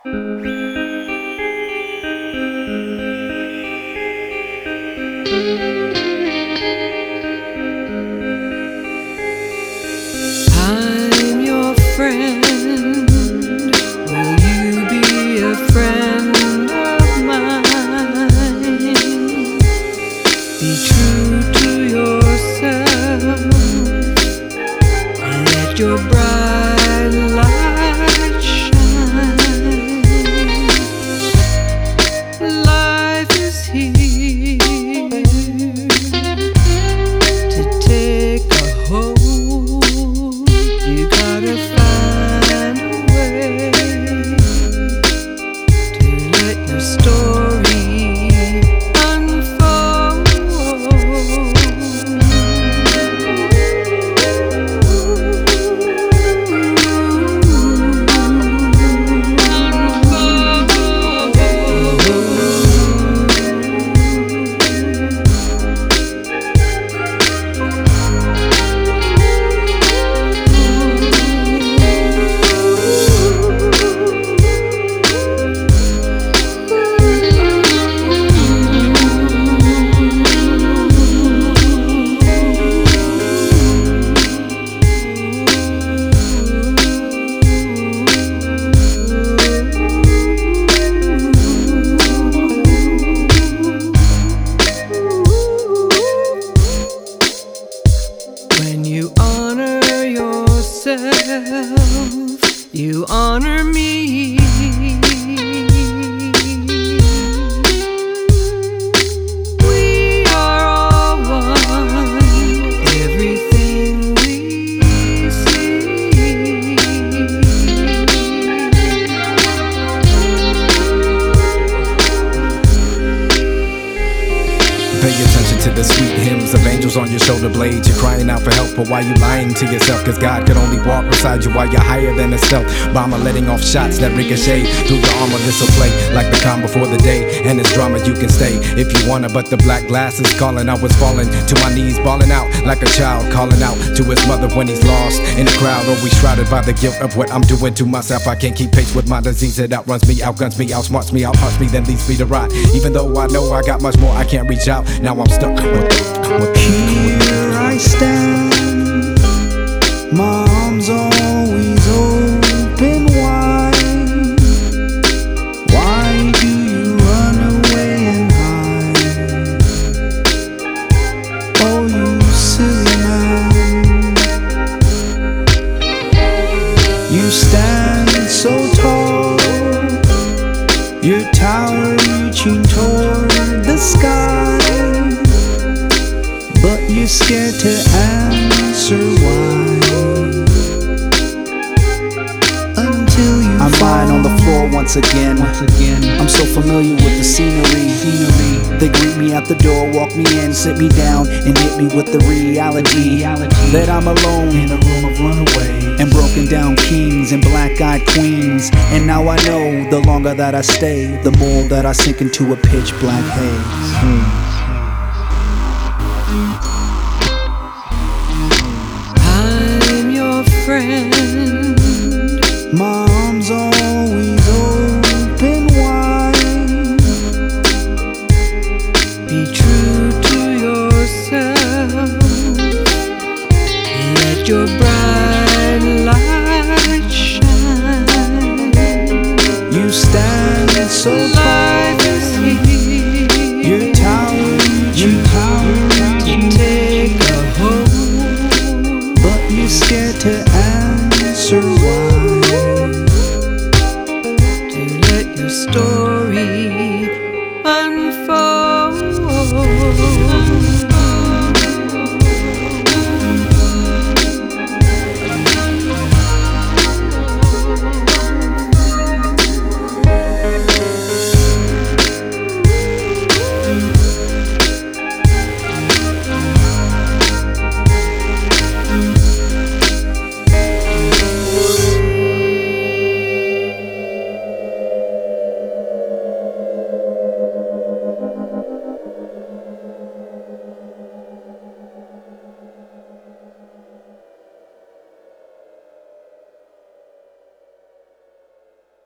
I'm your friend. Will you be a friend of mine? Be true to yourself and let your bright light shine. Life is here to take a hold. You gotta find a way to let your story unfold. When you honor yourself, you honor me. We are all one, everything we see. Pay attention to the sweet hymns of angels on your shoulder blades. You're crying out for help, but why you lying to yourself? Cause God could only walk beside you while you're higher than a stealth bomber, letting off shots that ricochet through your armor. This'll play like the calm before the day, and it's drama you can stay if you wanna. But the black glass is calling. I was falling to my knees, bawling out like a child calling out to his mother when he's lost in a crowd, always shrouded by the guilt of what I'm doing to myself. I can't keep pace with my disease. It outruns me, outguns me, outsmarts me, outhunts me, then leads me to rot. Even though I know I got much more, I can't reach out. Now I'm stuck with Here I stand, my arms always open wide. Why do you run away and hide? Oh, you silly man. You stand so tall, your tower reaching toward the sky, but you're scared to answer why. Until you I'm lying on the floor once again. I'm so familiar with the scenery. They greet me at the door, walk me in, sit me down, and hit me with the reality that I'm alone in a room of runaway and broken down kings and black-eyed queens. And now I know the longer that I stay, the more that I sink into a pitch black haze. I'm your friend. My arms always open wide. Be true to yourself. Let your bright light shine. You stand so tall.